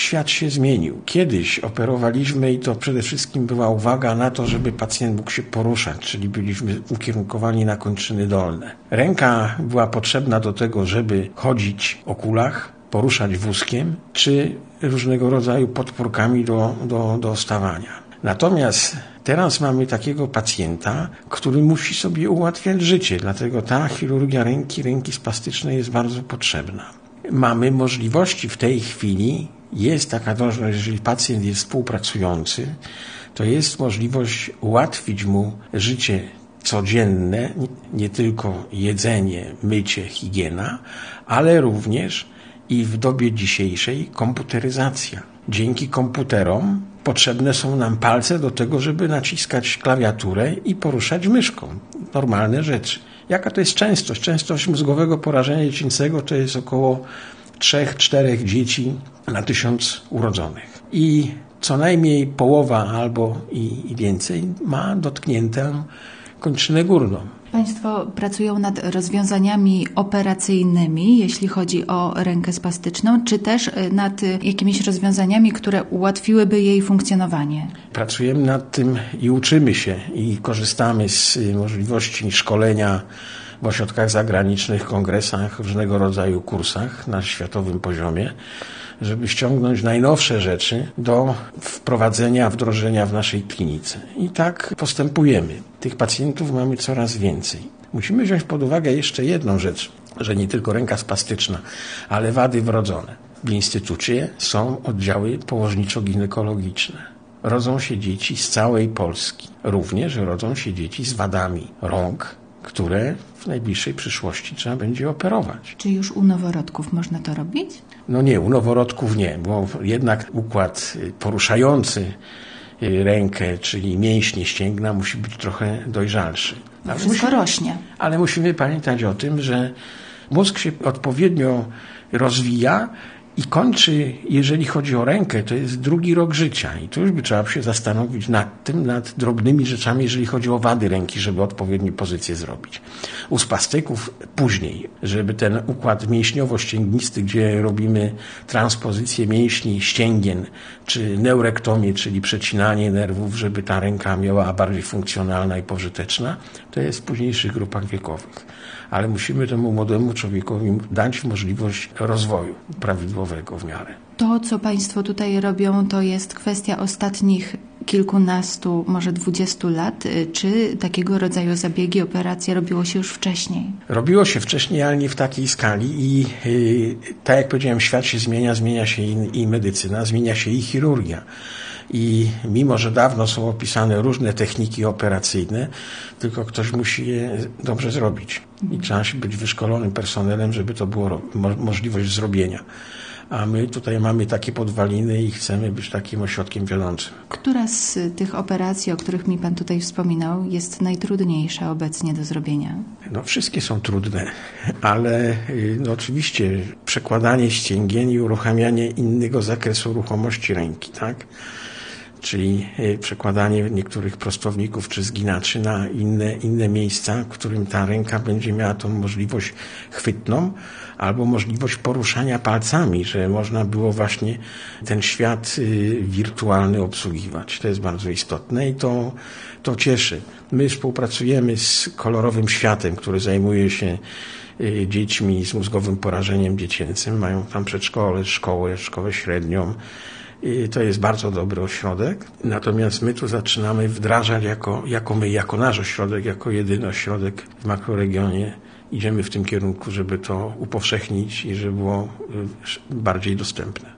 świat się zmienił. Kiedyś operowaliśmy i to przede wszystkim była uwaga na to, żeby pacjent mógł się poruszać, czyli byliśmy ukierunkowani na kończyny dolne. Ręka była potrzebna do tego, żeby chodzić o kulach, poruszać wózkiem, czy różnego rodzaju podpórkami do stawania. Natomiast teraz mamy takiego pacjenta, który musi sobie ułatwiać życie, dlatego ta chirurgia ręki spastycznej jest bardzo potrzebna. Mamy możliwości w tej chwili, jest taka możliwość, jeżeli pacjent jest współpracujący, to jest możliwość ułatwić mu życie codzienne, nie tylko jedzenie, mycie, higiena, ale również i w dobie dzisiejszej komputeryzacja. Dzięki komputerom potrzebne są nam palce do tego, żeby naciskać klawiaturę i poruszać myszką. Normalne rzeczy. Jaka to jest częstość? Częstość mózgowego porażenia dziecięcego to jest około 3-4 dzieci na 1000 urodzonych. I co najmniej połowa albo i więcej ma dotkniętą kończynę górną. Państwo pracują nad rozwiązaniami operacyjnymi, jeśli chodzi o rękę spastyczną, czy też nad jakimiś rozwiązaniami, które ułatwiłyby jej funkcjonowanie? Pracujemy nad tym i uczymy się i korzystamy z możliwości szkolenia w ośrodkach zagranicznych, kongresach, różnego rodzaju kursach na światowym poziomie, żeby ściągnąć najnowsze rzeczy do wprowadzenia, wdrożenia w naszej klinice. I tak postępujemy. Tych pacjentów mamy coraz więcej. Musimy wziąć pod uwagę jeszcze jedną rzecz, że nie tylko ręka spastyczna, ale wady wrodzone. W instytucie są oddziały położniczo-ginekologiczne. Rodzą się dzieci z całej Polski. Również rodzą się dzieci z wadami rąk, które w najbliższej przyszłości trzeba będzie operować. Czy już u noworodków można to robić? No nie, u noworodków nie, bo jednak układ poruszający rękę, czyli mięśnie ścięgna musi być trochę dojrzalszy. Wszystko rośnie. Ale musimy pamiętać o tym, że mózg się odpowiednio rozwija i kończy, jeżeli chodzi o rękę, to jest 2. rok życia. I tu już by trzeba się zastanowić nad tym, nad drobnymi rzeczami, jeżeli chodzi o wady ręki, żeby odpowiednie pozycje zrobić. U spastyków później, żeby ten układ mięśniowo-ścięgnisty, gdzie robimy transpozycję mięśni ścięgien, czy neurektomię, czyli przecinanie nerwów, żeby ta ręka miała bardziej funkcjonalna i pożyteczna, to jest w późniejszych grupach wiekowych. Ale musimy temu młodemu człowiekowi dać możliwość rozwoju prawidłowego w miarę. To, co Państwo tutaj robią, to jest kwestia ostatnich kilkunastu, może 20 lat. Czy takiego rodzaju zabiegi, operacje robiło się już wcześniej? Robiło się wcześniej, ale nie w takiej skali i tak jak powiedziałem, świat się zmienia się i medycyna, zmienia się i chirurgia. I mimo, że dawno są opisane różne techniki operacyjne, tylko ktoś musi je dobrze zrobić. I trzeba się być wyszkolonym personelem, żeby to było możliwość zrobienia. A my tutaj mamy takie podwaliny i chcemy być takim ośrodkiem wiodącym. Która z tych operacji, o których mi Pan tutaj wspominał, jest najtrudniejsza obecnie do zrobienia? No wszystkie są trudne, ale oczywiście przekładanie ścięgien i uruchamianie innego zakresu ruchomości ręki, tak? Czyli przekładanie niektórych prostowników czy zginaczy na inne miejsca, w którym ta ręka będzie miała tą możliwość chwytną albo możliwość poruszania palcami, że można było właśnie ten świat wirtualny obsługiwać. To jest bardzo istotne i to cieszy. My współpracujemy z Kolorowym Światem, który zajmuje się dziećmi z mózgowym porażeniem dziecięcym. Mają tam przedszkole, szkołę średnią. I to jest bardzo dobry ośrodek. Natomiast my tu zaczynamy wdrażać jako nasz ośrodek, jako jedyny ośrodek w makroregionie. Idziemy w tym kierunku, żeby to upowszechnić i żeby było bardziej dostępne.